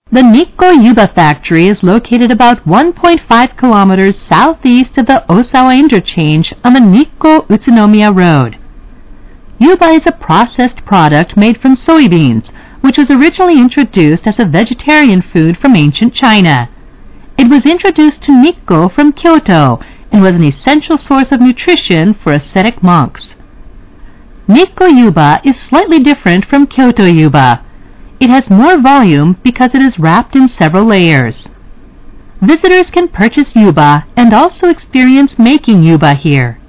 The Nikko Yuba factory is located about 1.5 kilometers southeast of the Osawa interchange on the Nikko-Utsunomiya Road. Yuba is a processed product made from soybeans, which was originally introduced as a vegetarian food from ancient China. It was introduced to Nikko from Kyoto and was an essential source of nutrition for ascetic monks. Nikko Yuba is slightly different from Kyoto Yuba. It has more volume because it is wrapped in several layers. Visitors can purchase yuba and also experience making yuba here.